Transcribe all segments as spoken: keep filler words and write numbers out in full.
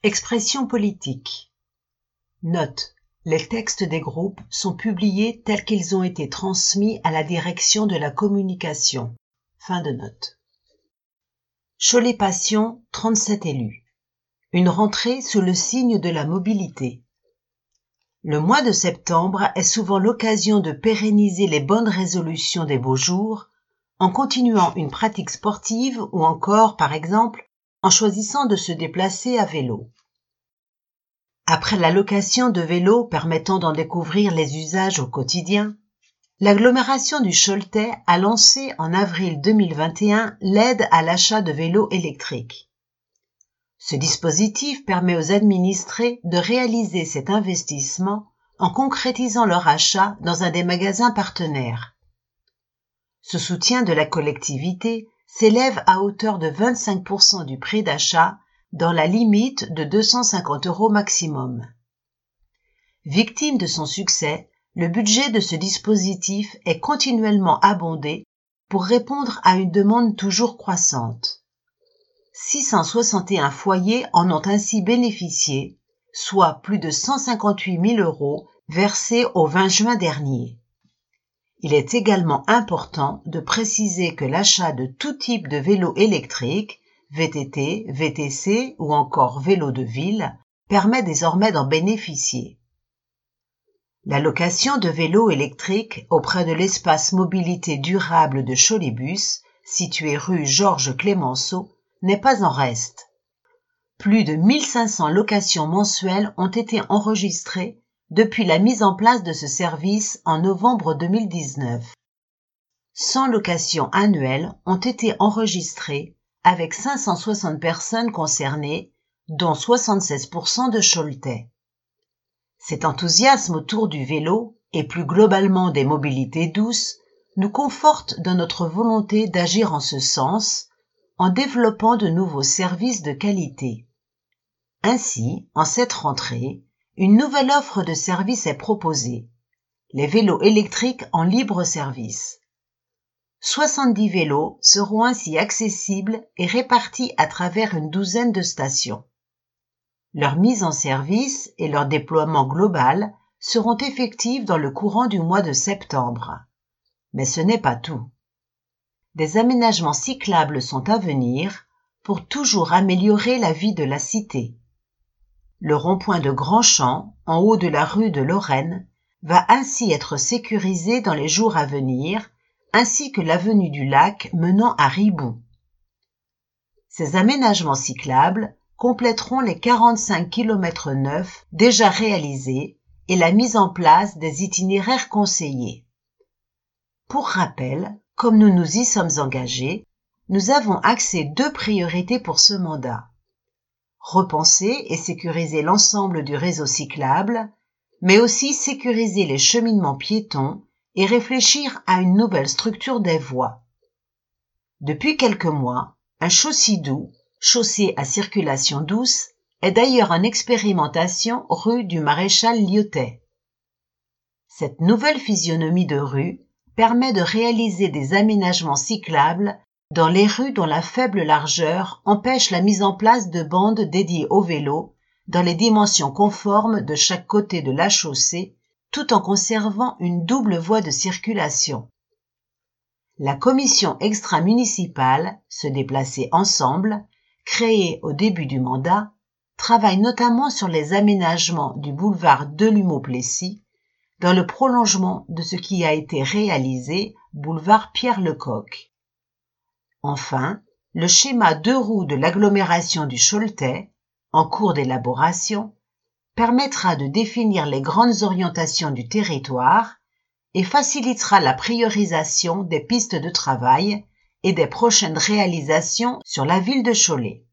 Expression politique. Note. Les textes des groupes sont publiés tels qu'ils ont été transmis à la direction de la communication. Fin de note. Cholet Passion, trente-sept élus. Une rentrée sous le signe de la mobilité. Le mois de septembre est souvent l'occasion de pérenniser les bonnes résolutions des beaux jours en continuant une pratique sportive ou encore, par exemple, en choisissant de se déplacer à vélo. Après la location de vélos permettant d'en découvrir les usages au quotidien, l'agglomération du Choletais a lancé en avril deux mille vingt et un l'aide à l'achat de vélos électriques. Ce dispositif permet aux administrés de réaliser cet investissement en concrétisant leur achat dans un des magasins partenaires. Ce soutien de la collectivité s'élève à hauteur de vingt-cinq pour cent du prix d'achat dans la limite de deux cent cinquante euros maximum. Victime de son succès, le budget de ce dispositif est continuellement abondé pour répondre à une demande toujours croissante. six cent soixante et un foyers en ont ainsi bénéficié, soit plus de cent cinquante-huit mille euros versés au vingt juin dernier. Il est également important de préciser que l'achat de tout type de vélo électrique, V T T, V T C ou encore vélo de ville, permet désormais d'en bénéficier. La location de vélos électriques auprès de l'espace mobilité durable de Choletbus, situé rue Georges Clémenceau, n'est pas en reste. Plus de mille cinq cents locations mensuelles ont été enregistrées depuis la mise en place de ce service en novembre deux mille dix-neuf. cent locations annuelles ont été enregistrées avec cinq cent soixante personnes concernées, dont soixante-seize pour cent de Choletais. Cet enthousiasme autour du vélo, et plus globalement des mobilités douces, nous conforte dans notre volonté d'agir en ce sens, en développant de nouveaux services de qualité. Ainsi, en cette rentrée, une nouvelle offre de services est proposée, les vélos électriques en libre service. soixante-dix vélos seront ainsi accessibles et répartis à travers une douzaine de stations. Leur mise en service et leur déploiement global seront effectifs dans le courant du mois de septembre. Mais ce n'est pas tout. Des aménagements cyclables sont à venir pour toujours améliorer la vie de la cité. Le rond-point de Grandchamp, en haut de la rue de Lorraine, va ainsi être sécurisé dans les jours à venir, ainsi que l'avenue du Lac menant à Ribou. Ces aménagements cyclables compléteront les quarante-cinq kilomètres neufs déjà réalisés et la mise en place des itinéraires conseillés. Pour rappel, comme nous nous y sommes engagés, nous avons axé deux priorités pour ce mandat. Repenser et sécuriser l'ensemble du réseau cyclable, mais aussi sécuriser les cheminements piétons et réfléchir à une nouvelle structure des voies. Depuis quelques mois, un chaussée-doux, chaussée à circulation douce, est d'ailleurs en expérimentation rue du Maréchal Lyotet. Cette nouvelle physionomie de rue permet de réaliser des aménagements cyclables dans les rues dont la faible largeur empêche la mise en place de bandes dédiées au vélo dans les dimensions conformes de chaque côté de la chaussée, tout en conservant une double voie de circulation. La commission extra-municipale, Se déplacer ensemble, créée au début du mandat, travaille notamment sur les aménagements du boulevard Delumeau-Plessis, dans le prolongement de ce qui a été réalisé boulevard Pierre-Lecoq. Enfin, le schéma deux roues de l'agglomération du Choletais, en cours d'élaboration, permettra de définir les grandes orientations du territoire et facilitera la priorisation des pistes de travail et des prochaines réalisations sur la ville de Cholet.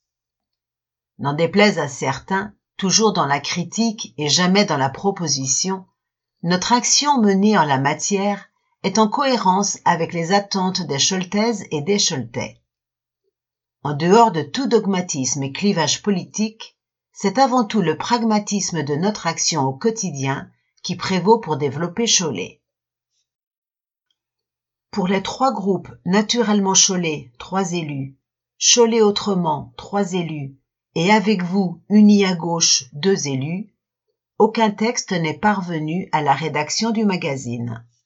N'en déplaise à certains, toujours dans la critique et jamais dans la proposition, notre action menée en la matière est en cohérence avec les attentes des Choletaises et des Choletais. En dehors de tout dogmatisme et clivage politique, c'est avant tout le pragmatisme de notre action au quotidien qui prévaut pour développer Cholet. Pour les trois groupes Naturellement Cholet, trois élus, Cholet Autrement, trois élus, et avec vous unis à gauche deux élus, aucun texte n'est parvenu à la rédaction du magazine.